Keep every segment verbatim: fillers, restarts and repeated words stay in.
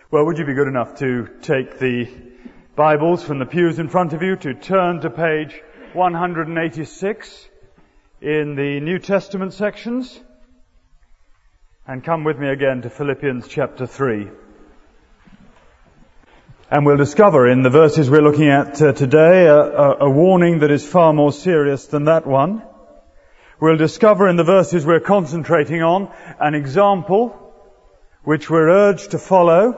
Well, would you be good enough to take the Bibles from the pews in front of you to turn to page one eighty-six in the New Testament sections, and come with me again to Philippians chapter three. And we'll discover in the verses we're looking at uh, today a, a, a warning that is far more serious than that one. We'll discover in the verses we're concentrating on an example which we're urged to follow.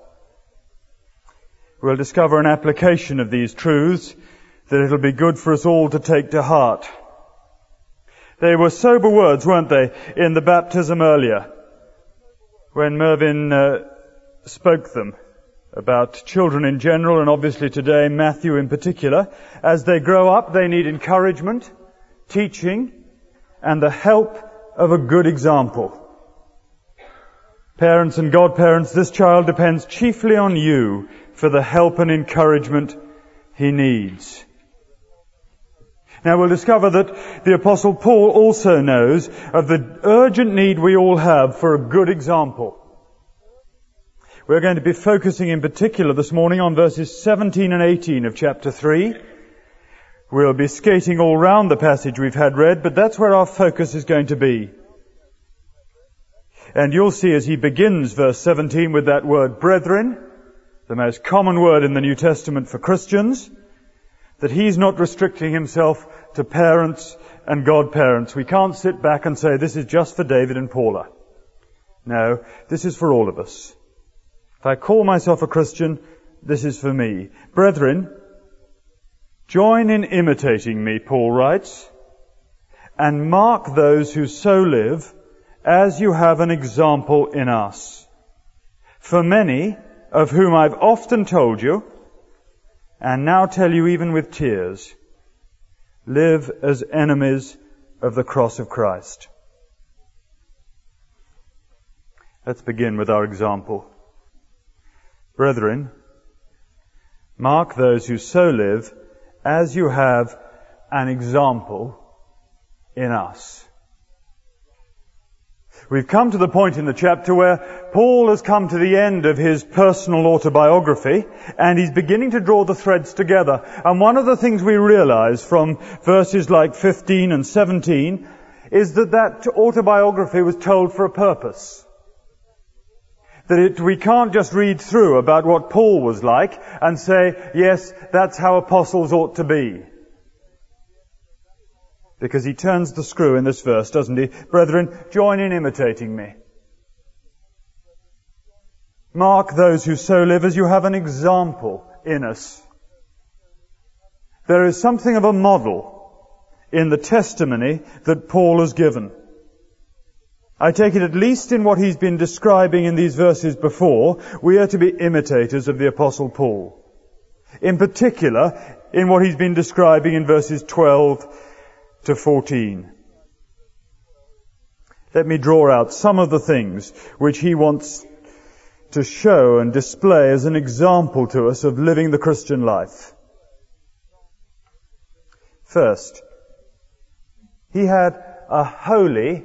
We'll discover an application of these truths that it'll be good for us all to take to heart. They were sober words, weren't they, in the baptism earlier, when Mervyn uh, spoke them about children in general, and obviously today Matthew in particular. As they grow up, they need encouragement, teaching, and the help of a good example. Parents and godparents, this child depends chiefly on you for the help and encouragement he needs. Now we'll discover that the Apostle Paul also knows of the urgent need we all have for a good example. We're going to be focusing in particular this morning on verses seventeen and eighteen of chapter three. We'll be skating all round the passage we've had read, but that's where our focus is going to be. And you'll see as he begins verse seventeen with that word brethren, the most common word in the New Testament for Christians, that he's not restricting himself to parents and godparents. We can't sit back and say this is just for David and Paula. No, this is for all of us. If I call myself a Christian, this is for me. Brethren, join in imitating me, Paul writes, and mark those who so live as you have an example in us. For many, of whom I've often told you, and now tell you even with tears, live as enemies of the cross of Christ. Let's begin with our example. Brethren, mark those who so live as you have an example in us. We've come to the point in the chapter where Paul has come to the end of his personal autobiography, and he's beginning to draw the threads together. And one of the things we realize from verses like fifteen and seventeen is that that autobiography was told for a purpose. That it, we can't just read through about what Paul was like and say, yes, that's how apostles ought to be. Because he turns the screw in this verse, doesn't he? Brethren, join in imitating me. Mark those who so live as you have an example in us. There is something of a model in the testimony that Paul has given. I take it at least in what he's been describing in these verses before, we are to be imitators of the Apostle Paul. In particular, in what he's been describing in verses twelve to fourteen. Let me draw out some of the things which he wants to show and display as an example to us of living the Christian life. First, he had a holy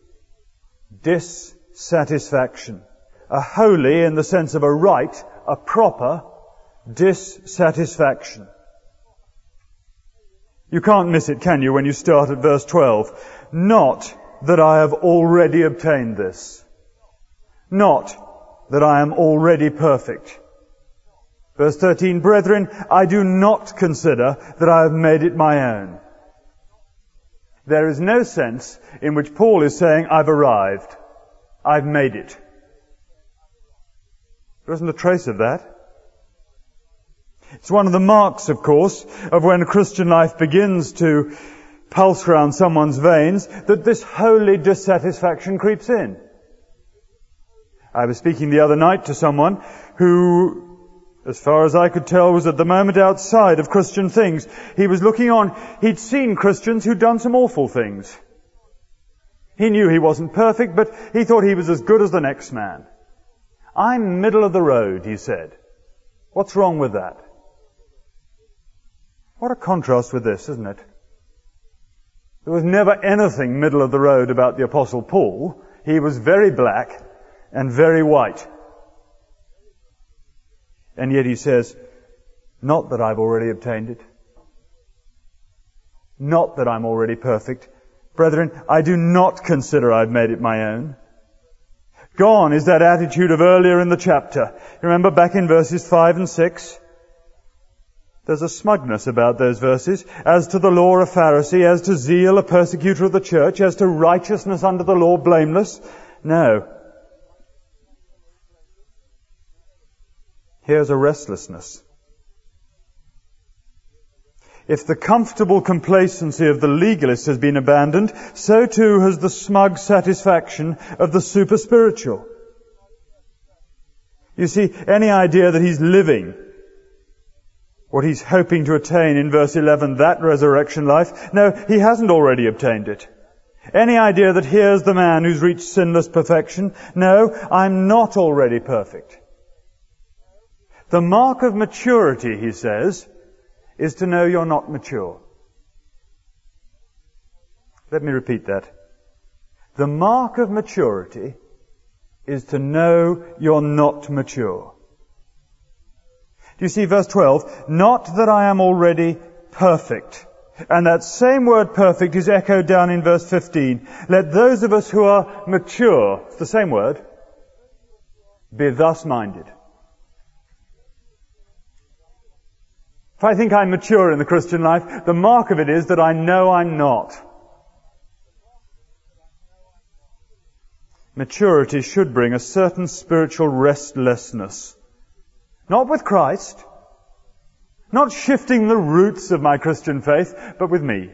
dissatisfaction. A holy in the sense of a right, a proper dissatisfaction. You can't miss it, can you, when you start at verse twelve? Not that I have already obtained this. Not that I am already perfect. Verse thirteen, brethren, I do not consider that I have made it my own. There is no sense in which Paul is saying, I've arrived. I've made it. There isn't a trace of that. It's one of the marks, of course, of when Christian life begins to pulse round someone's veins, that this holy dissatisfaction creeps in. I was speaking the other night to someone who, as far as I could tell, was at the moment outside of Christian things. He was looking on. He'd seen Christians who'd done some awful things. He knew he wasn't perfect, but he thought he was as good as the next man. I'm middle of the road, he said. What's wrong with that? What a contrast with this, isn't it? There was never anything middle of the road about the Apostle Paul. He was very black and very white. And yet he says, not that I've already obtained it. Not that I'm already perfect. Brethren, I do not consider I've made it my own. Gone is that attitude of earlier in the chapter. Remember back in verses five and six? There's a smugness about those verses. As to the law, a Pharisee. As to zeal, a persecutor of the church. As to righteousness under the law, blameless. No. Here's a restlessness. If the comfortable complacency of the legalist has been abandoned, so too has the smug satisfaction of the super-spiritual. You see, any idea that he's living what he's hoping to attain in verse eleven, that resurrection life, no, he hasn't already obtained it. Any idea that here's the man who's reached sinless perfection, no, I'm not already perfect. The mark of maturity, he says, is to know you're not mature. Let me repeat that. The mark of maturity is to know you're not mature. Do you see verse twelve? Not that I am already perfect. And that same word perfect is echoed down in verse fifteen. Let those of us who are mature, it's the same word, be thus minded. If I think I'm mature in the Christian life, the mark of it is that I know I'm not. Maturity should bring a certain spiritual restlessness. Not with Christ, not shifting the roots of my Christian faith, but with me.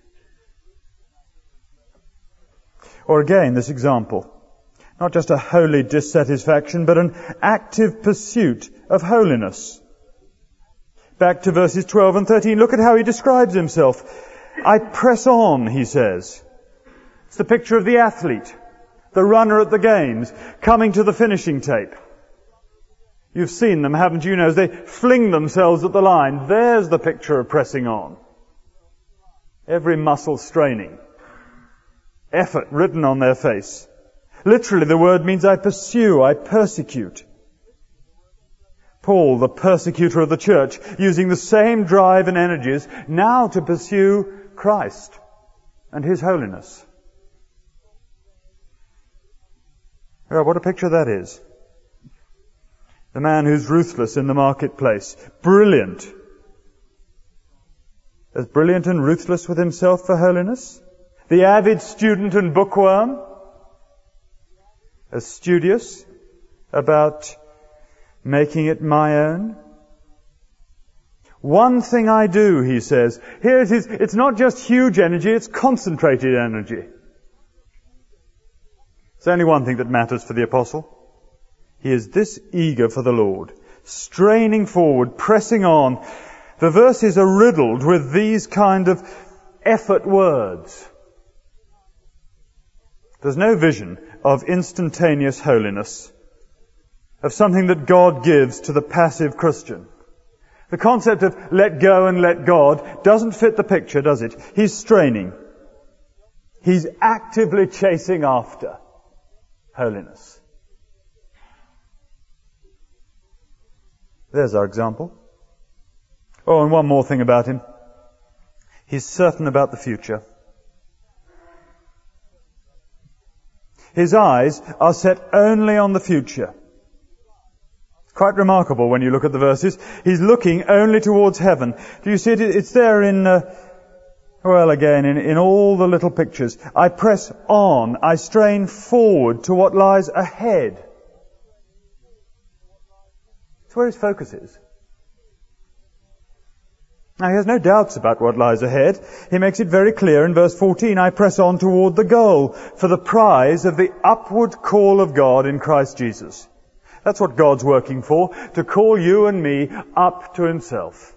Or again, this example. Not just a holy dissatisfaction, but an active pursuit of holiness. Back to verses twelve and thirteen, look at how he describes himself. I press on, he says. It's the picture of the athlete, the runner at the games, coming to the finishing tape. You've seen them, haven't you? You know, as they fling themselves at the line. There's the picture of pressing on. Every muscle straining. Effort written on their face. Literally, the word means I pursue, I persecute. Paul, the persecutor of the church, using the same drive and energies now to pursue Christ and His holiness. Oh, what a picture that is. The man who's ruthless in the marketplace. Brilliant. As brilliant and ruthless with himself for holiness. The avid student and bookworm. As studious about making it my own. One thing I do, he says. Here it is. It's not just huge energy, it's concentrated energy. There's only one thing that matters for the apostle. He is this eager for the Lord, straining forward, pressing on. The verses are riddled with these kind of effort words. There's no vision of instantaneous holiness, of something that God gives to the passive Christian. The concept of let go and let God doesn't fit the picture, does it? He's straining. He's actively chasing after holiness. There's our example. Oh, and one more thing about him. He's certain about the future. His eyes are set only on the future. It's quite remarkable when you look at the verses. He's looking only towards heaven. Do you see it? It's there in, uh, well, again, in, in all the little pictures. I press on. I strain forward to what lies ahead. It's where his focus is. Now, he has no doubts about what lies ahead. He makes it very clear in verse fourteen, I press on toward the goal for the prize of the upward call of God in Christ Jesus. That's what God's working for, to call you and me up to Himself.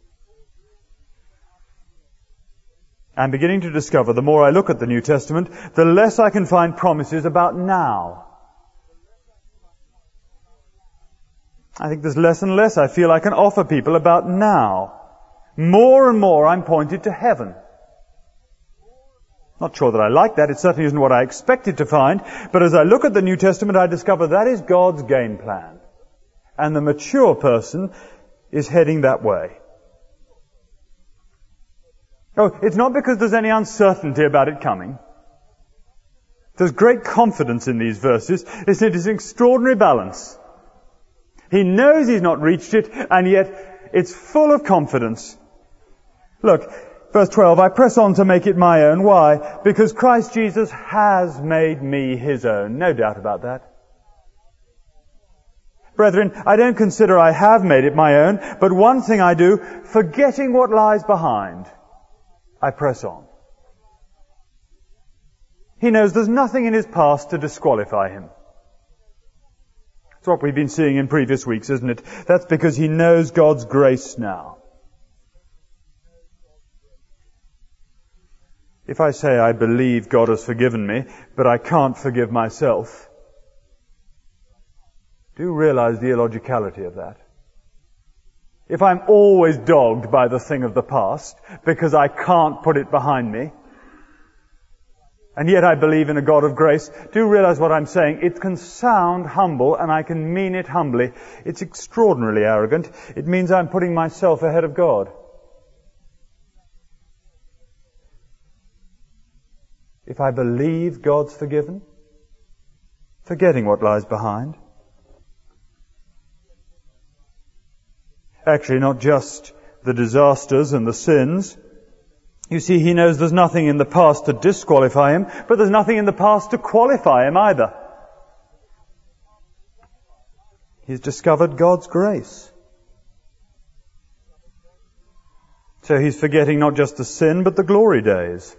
I'm beginning to discover, the more I look at the New Testament, the less I can find promises about now. I think there's less and less I feel I can offer people about now. More and more I'm pointed to heaven. Not sure that I like that. It certainly isn't what I expected to find. But as I look at the New Testament, I discover that is God's game plan. And the mature person is heading that way. Oh, it's not because there's any uncertainty about it coming. There's great confidence in these verses. It's, it is an extraordinary balance. He knows he's not reached it, and yet it's full of confidence. Look, verse twelve, I press on to make it my own. Why? Because Christ Jesus has made me his own. No doubt about that. Brethren, I don't consider I have made it my own, but one thing I do, forgetting what lies behind, I press on. He knows there's nothing in his past to disqualify him. It's what we've been seeing in previous weeks, isn't it? That's because he knows God's grace now. If I say I believe God has forgiven me, but I can't forgive myself, do realize the illogicality of that. If I'm always dogged by the thing of the past because I can't put it behind me, and yet I believe in a God of grace, do realize what I'm saying. It can sound humble, and I can mean it humbly. It's extraordinarily arrogant. It means I'm putting myself ahead of God. If I believe God's forgiven, forgetting what lies behind. Actually, not just the disasters and the sins. You see, he knows there's nothing in the past to disqualify him, but there's nothing in the past to qualify him either. He's discovered God's grace. So he's forgetting not just the sin, but the glory days.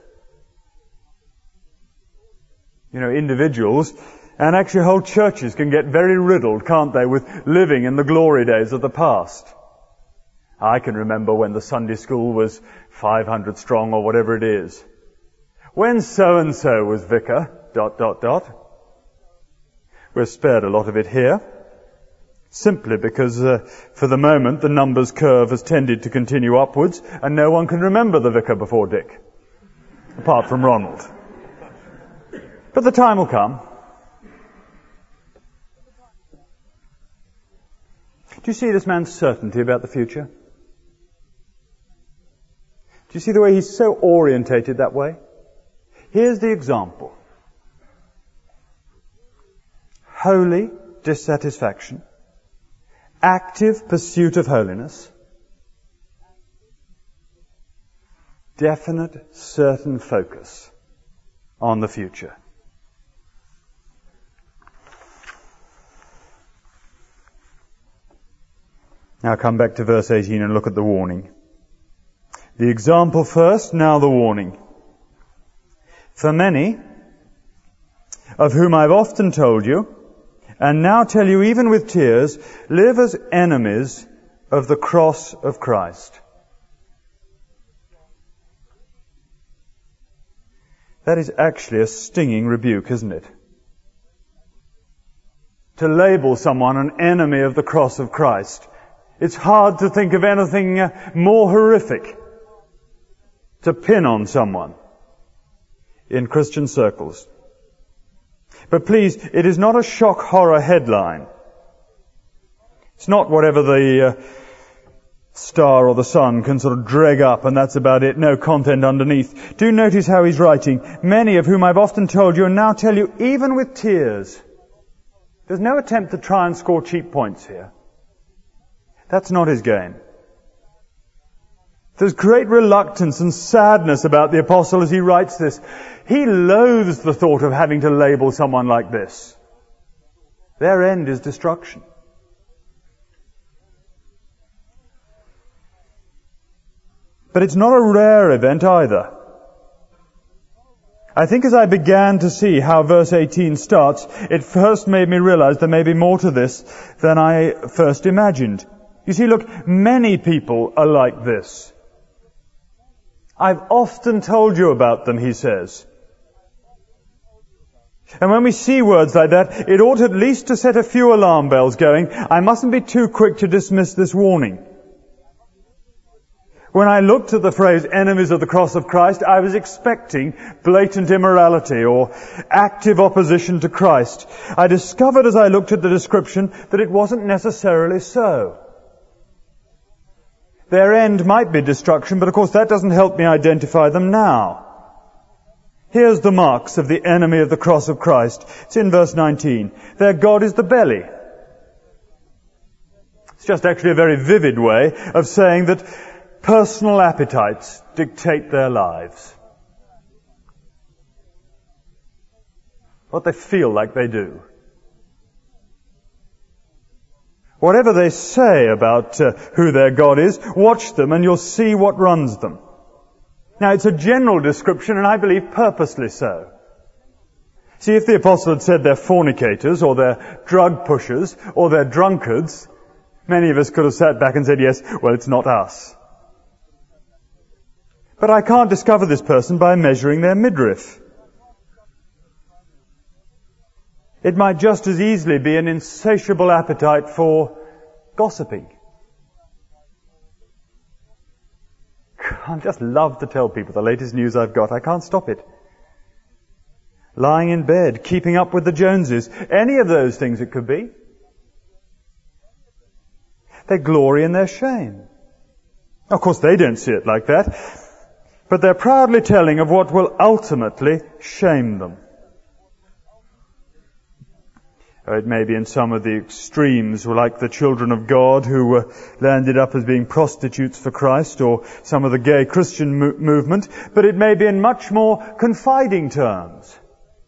You know, individuals and actually whole churches can get very riddled, can't they, with living in the glory days of the past. I can remember when the Sunday school was five hundred strong or whatever it is. When so-and-so was vicar, dot, dot, dot. We're spared a lot of it here, simply because uh, for the moment the numbers curve has tended to continue upwards and no one can remember the vicar before Dick, apart from Ronald. But the time will come. Do you see this man's certainty about the future? Do you see the way he's so orientated that way? Here's the example. Holy dissatisfaction, active pursuit of holiness, definite, certain focus on the future. Now come back to verse eighteen and look at the warning. The example first, now the warning. For many, of whom I've often told you, and now tell you even with tears, live as enemies of the cross of Christ. That is actually a stinging rebuke, isn't it? To label someone an enemy of the cross of Christ. It's hard to think of anything more horrific to pin on someone in Christian circles. But please, it is not a shock horror headline. It's not whatever the uh, Star or the Sun can sort of drag up and that's about it, no content underneath. Do notice how he's writing, many of whom I've often told you and now tell you even with tears. There's no attempt to try and score cheap points here. That's not his game. There's great reluctance and sadness about the apostle as he writes this. He loathes the thought of having to label someone like this. Their end is destruction. But it's not a rare event either. I think as I began to see how verse eighteen starts, it first made me realize there may be more to this than I first imagined. You see, look, many people are like this. I've often told you about them, he says. And when we see words like that, it ought at least to set a few alarm bells going. I mustn't be too quick to dismiss this warning. When I looked at the phrase enemies of the cross of Christ, I was expecting blatant immorality or active opposition to Christ. I discovered as I looked at the description that it wasn't necessarily so. Their end might be destruction, but of course that doesn't help me identify them now. Here's the marks of the enemy of the cross of Christ. It's in verse nineteen. Their God is the belly. It's just actually a very vivid way of saying that personal appetites dictate their lives. What they feel like they do. Whatever they say about uh, who their God is, watch them and you'll see what runs them. Now, it's a general description, and I believe purposely so. See, if the apostle had said they're fornicators, or they're drug pushers, or they're drunkards, many of us could have sat back and said, yes, well, it's not us. But I can't discover this person by measuring their midriff. It might just as easily be an insatiable appetite for gossiping. I just love to tell people the latest news I've got. I can't stop it. Lying in bed, keeping up with the Joneses, any of those things it could be. They glory in their shame. Of course, they don't see it like that, but they're proudly telling of what will ultimately shame them. Or it may be in some of the extremes, like the children of God who uh, landed up as being prostitutes for Christ, or some of the gay Christian mo- movement, but it may be in much more confiding terms.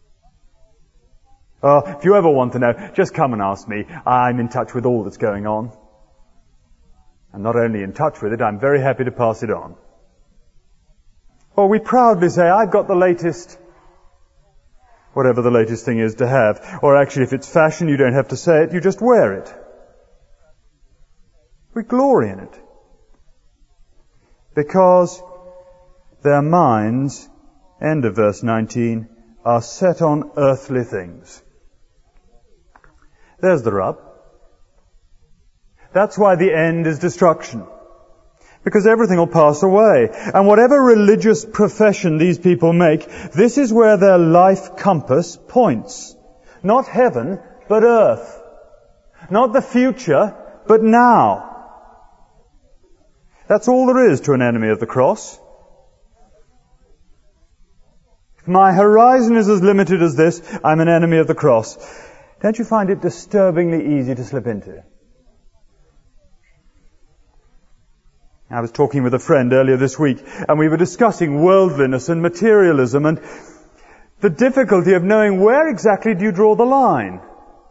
Uh, if you ever want to know, just come and ask me. I'm in touch with all that's going on. I'm not only in touch with it, I'm very happy to pass it on. Or we proudly say, I've got the latest, whatever the latest thing is to have. Or actually, if it's fashion, you don't have to say it, you just wear it. We glory in it. Because their minds, end of verse nineteen, are set on earthly things. There's the rub. That's why the end is destruction. Because everything will pass away. And whatever religious profession these people make, this is where their life compass points. Not heaven, but earth. Not the future, but now. That's all there is to an enemy of the cross. If my horizon is as limited as this, I'm an enemy of the cross. Don't you find it disturbingly easy to slip into? I was talking with a friend earlier this week, and we were discussing worldliness and materialism and the difficulty of knowing where exactly do you draw the line.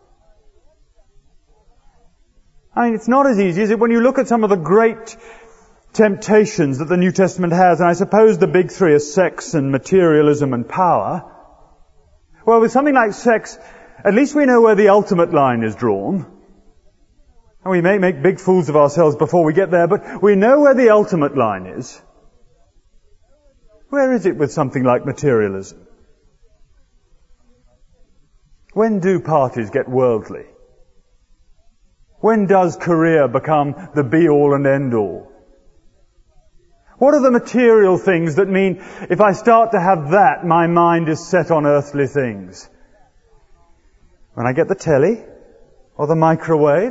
I mean, it's not as easy as it when you look at some of the great temptations that the New Testament has, and I suppose the big three are sex and materialism and power. Well, with something like sex, at least we know where the ultimate line is drawn. And we may make big fools of ourselves before we get there, but we know where the ultimate line is. Where is it with something like materialism? When do parties get worldly? When does career become the be-all and end-all? What are the material things that mean if I start to have that, my mind is set on earthly things? When I get the telly or the microwave?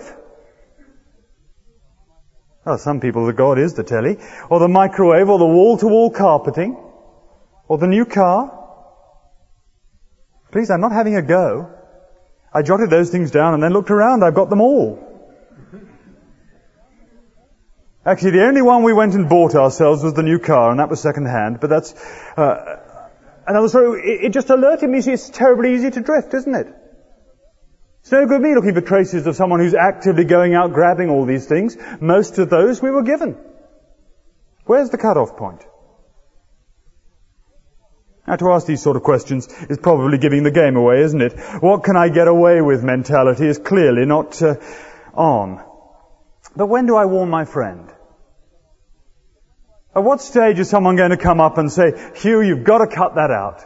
Oh, some people, the God is the telly, or the microwave, or the wall-to-wall carpeting, or the new car. Please, I'm not having a go. I jotted those things down and then looked around. I've got them all. Actually, the only one we went and bought ourselves was the new car, and that was second-hand, but that's... Uh, another story. It, it just alerted me, see, it's terribly easy to drift, isn't it? It's no good me looking for traces of someone who's actively going out grabbing all these things. Most of those we were given. Where's the cut-off point? Now, to ask these sort of questions is probably giving the game away, isn't it? What can I get away with mentality is clearly not uh, on. But when do I warn my friend? At what stage is someone going to come up and say, Hugh, you've got to cut that out?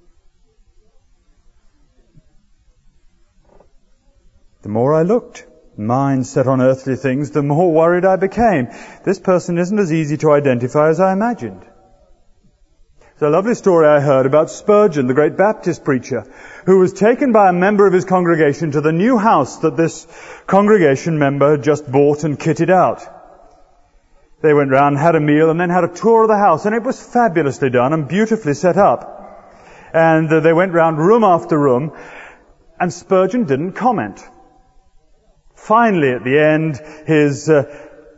The more I looked, mind set on earthly things, the more worried I became. This person isn't as easy to identify as I imagined. It's a lovely story I heard about Spurgeon, the great Baptist preacher, who was taken by a member of his congregation to the new house that this congregation member had just bought and kitted out. They went round, had a meal, and then had a tour of the house, and it was fabulously done and beautifully set up. And uh, they went round room after room, and Spurgeon didn't comment. Finally, at the end, his uh,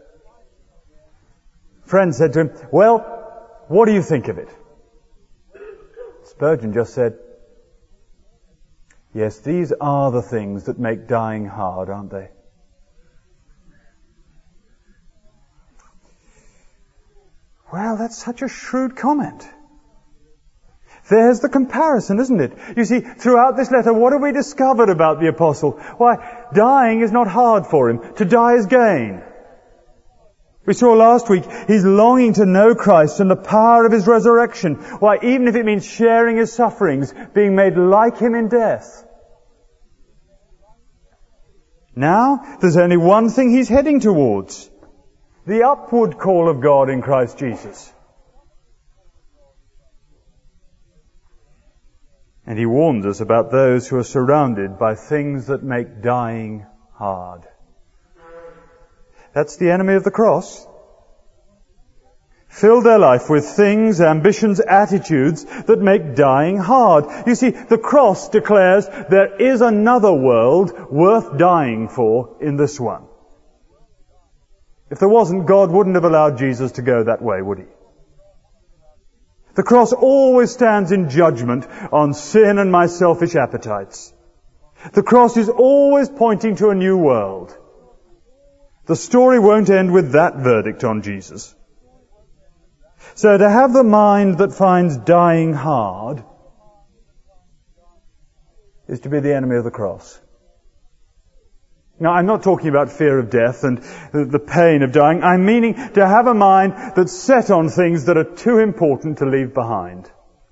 friend said to him, "Well, what do you think of it?" Spurgeon just said, "Yes, these are the things that make dying hard, aren't they?" Well, that's such a shrewd comment. There's the comparison, isn't it? You see, throughout this letter, what have we discovered about the apostle? Why, dying is not hard for him. To die is gain. We saw last week, he's longing to know Christ and the power of his resurrection. Why, even if it means sharing his sufferings, being made like him in death. Now, there's only one thing he's heading towards. The upward call of God in Christ Jesus. And he warns us about those who are surrounded by things that make dying hard. That's the enemy of the cross. Fill their life with things, ambitions, attitudes that make dying hard. You see, the cross declares there is another world worth dying for in this one. If there wasn't, God wouldn't have allowed Jesus to go that way, would he? The cross always stands in judgment on sin and my selfish appetites. The cross is always pointing to a new world. The story won't end with that verdict on Jesus. So to have the mind that finds dying hard is to be the enemy of the cross. Now, I'm not talking about fear of death and the pain of dying. I'm meaning to have a mind that's set on things that are too important to leave behind.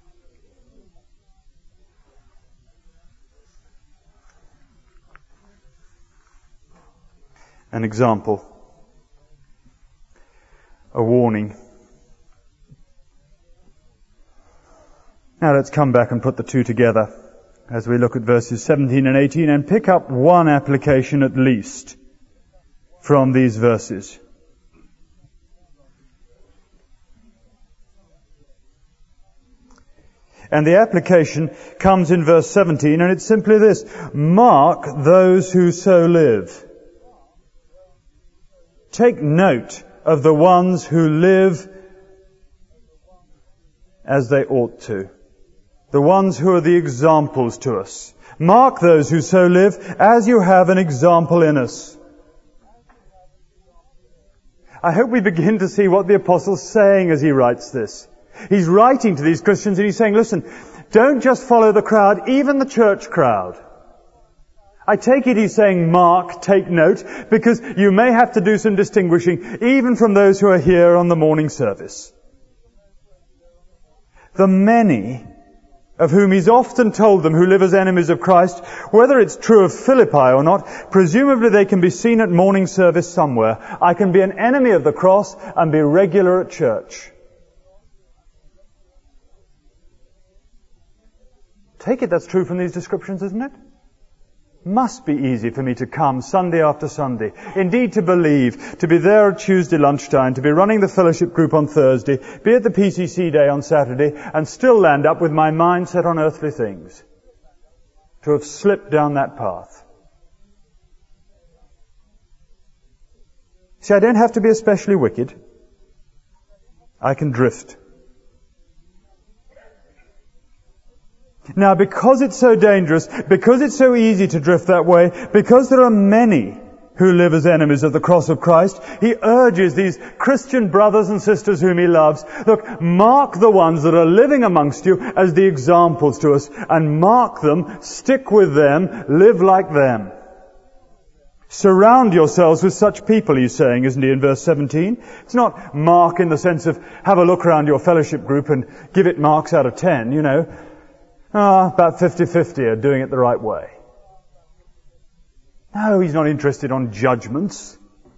An example. A warning. Now let's come back and put the two together as we look at verses seventeen and eighteen and pick up one application at least from these verses. And the application comes in verse seventeen, and it's simply this: mark those who so live. Take note of the ones who live as they ought to. The ones who are the examples to us. Mark those who so live as you have an example in us. I hope we begin to see what the apostle's saying as he writes this. He's writing to these Christians and he's saying, listen, don't just follow the crowd, even the church crowd. I take it he's saying mark, take note, because you may have to do some distinguishing even from those who are here on the morning service. The many of whom he's often told them who live as enemies of Christ, whether it's true of Philippi or not, presumably they can be seen at morning service somewhere. I can be an enemy of the cross and be regular at church. Take it that's true from these descriptions, isn't it? Must be easy for me to come Sunday after Sunday. Indeed, to believe, to be there at Tuesday lunchtime, to be running the fellowship group on Thursday, be at the P C C day on Saturday, and still land up with my mind set on earthly things. To have slipped down that path. See, I don't have to be especially wicked. I can drift. Now, because it's so dangerous, because it's so easy to drift that way, because there are many who live as enemies of the cross of Christ, he urges these Christian brothers and sisters whom he loves, look, mark the ones that are living amongst you as the examples to us, and mark them, stick with them, live like them. Surround yourselves with such people, he's saying, isn't he, in verse seventeen? It's not mark in the sense of have a look around your fellowship group and give it marks out of ten, you know. Ah, about fifty-fifty are doing it the right way. No, he's not interested on judgments.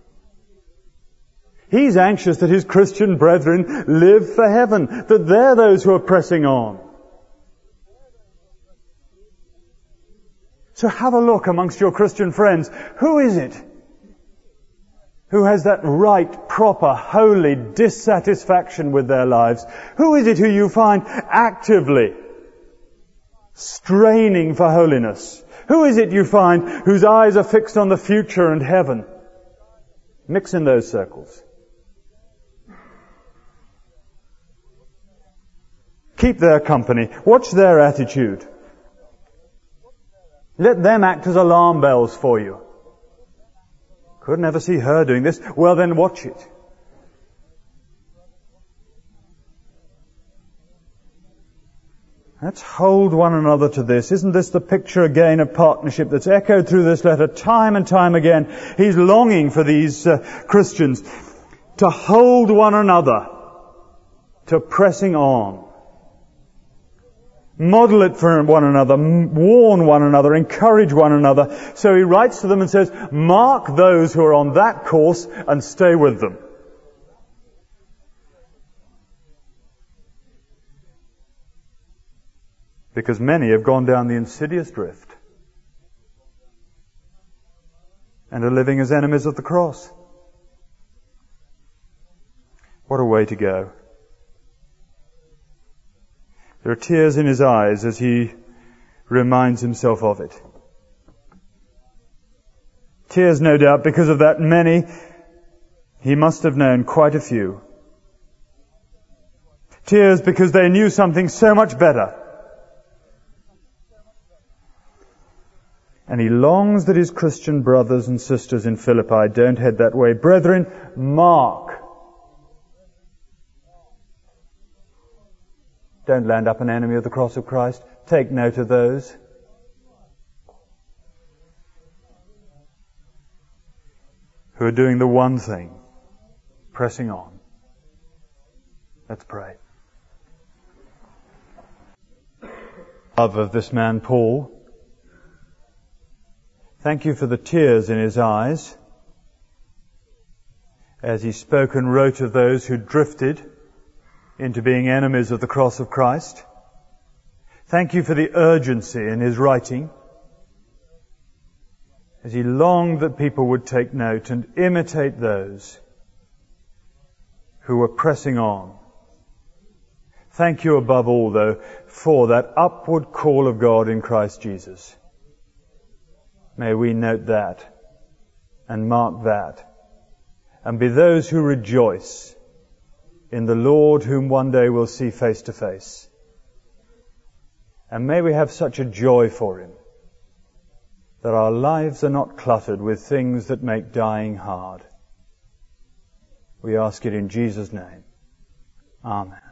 He's anxious that his Christian brethren live for heaven, that they're those who are pressing on. So have a look amongst your Christian friends. Who is it who has that right, proper, holy dissatisfaction with their lives? Who is it who you find actively straining for holiness? Who is it you find whose eyes are fixed on the future and heaven? Mix in those circles. Keep their company. Watch their attitude. Let them act as alarm bells for you. Couldn't ever see her doing this. Well, then watch it. Let's hold one another to this. Isn't this the picture again of partnership that's echoed through this letter time and time again? He's longing for these uh, Christians to hold one another, to pressing on. Model it for one another, warn one another, encourage one another. So he writes to them and says, mark those who are on that course and stay with them. Because many have gone down the insidious drift and are living as enemies of the cross. What a way to go. There are tears in his eyes as he reminds himself of it. Tears, no doubt, because of that many. He must have known quite a few. Tears because they knew something so much better. And he longs that his Christian brothers and sisters in Philippi don't head that way. Brethren, mark. Don't land up an enemy of the cross of Christ. Take note of those. Who are doing the one thing, pressing on. Let's pray. Love of this man Paul. Thank you for the tears in his eyes as he spoke and wrote of those who drifted into being enemies of the cross of Christ. Thank you for the urgency in his writing as he longed that people would take note and imitate those who were pressing on. Thank you above all, though, for that upward call of God in Christ Jesus. May we note that and mark that and be those who rejoice in the Lord whom one day we'll see face to face. And may we have such a joy for Him that our lives are not cluttered with things that make dying hard. We ask it in Jesus' name. Amen.